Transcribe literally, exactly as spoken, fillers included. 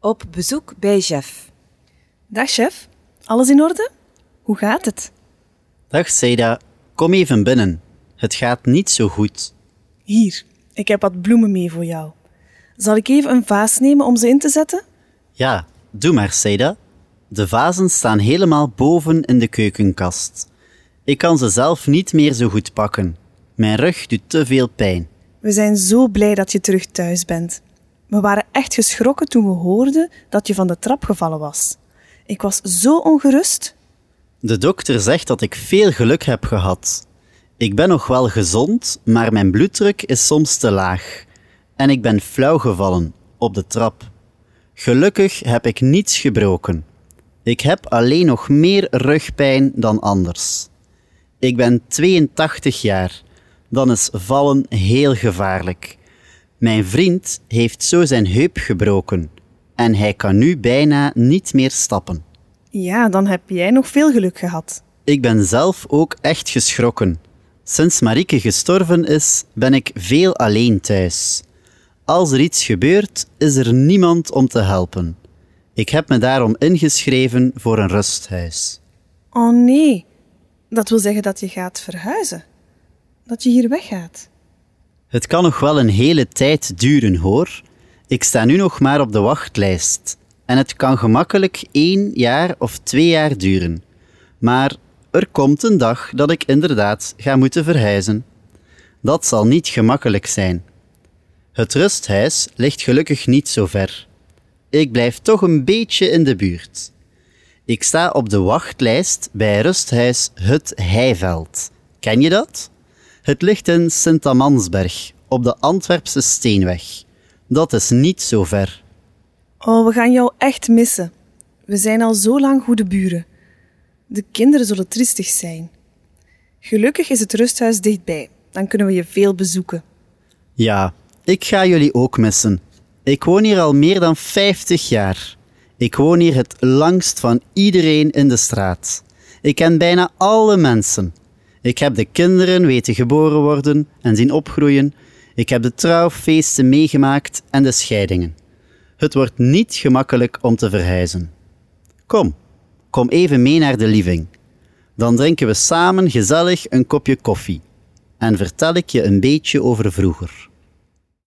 Op bezoek bij chef. Dag chef, alles in orde? Hoe gaat het? Dag Seda, kom even binnen. Het gaat niet zo goed. Hier, ik heb wat bloemen mee voor jou. Zal ik even een vaas nemen om ze in te zetten? Ja, doe maar Seda. De vazen staan helemaal boven in de keukenkast. Ik kan ze zelf niet meer zo goed pakken. Mijn rug doet te veel pijn. We zijn zo blij dat je terug thuis bent. We waren echt geschrokken toen we hoorden dat je van de trap gevallen was. Ik was zo ongerust. De dokter zegt dat ik veel geluk heb gehad. Ik ben nog wel gezond, maar mijn bloeddruk is soms te laag. En ik ben flauw gevallen op de trap. Gelukkig heb ik niets gebroken. Ik heb alleen nog meer rugpijn dan anders. Ik ben tweeëntachtig jaar. Dan is vallen heel gevaarlijk. Mijn vriend heeft zo zijn heup gebroken en hij kan nu bijna niet meer stappen. Ja, dan heb jij nog veel geluk gehad. Ik ben zelf ook echt geschrokken. Sinds Marieke gestorven is, ben ik veel alleen thuis. Als er iets gebeurt, is er niemand om te helpen. Ik heb me daarom ingeschreven voor een rusthuis. Oh nee, dat wil zeggen dat je gaat verhuizen. Dat je hier weggaat. Het kan nog wel een hele tijd duren, hoor. Ik sta nu nog maar op de wachtlijst. En het kan gemakkelijk één jaar of twee jaar duren. Maar er komt een dag dat ik inderdaad ga moeten verhuizen. Dat zal niet gemakkelijk zijn. Het rusthuis ligt gelukkig niet zo ver. Ik blijf toch een beetje in de buurt. Ik sta op de wachtlijst bij rusthuis Het Heiveld. Ken je dat? Het ligt in Sint-Amansberg, op de Antwerpse Steenweg. Dat is niet zo ver. Oh, we gaan jou echt missen. We zijn al zo lang goede buren. De kinderen zullen triestig zijn. Gelukkig is het rusthuis dichtbij. Dan kunnen we je veel bezoeken. Ja, ik ga jullie ook missen. Ik woon hier al meer dan vijftig jaar. Ik woon hier het langst van iedereen in de straat. Ik ken bijna alle mensen. Ik heb de kinderen weten geboren worden en zien opgroeien. Ik heb de trouwfeesten meegemaakt en de scheidingen. Het wordt niet gemakkelijk om te verhuizen. Kom, kom even mee naar de living. Dan drinken we samen gezellig een kopje koffie. En vertel ik je een beetje over vroeger.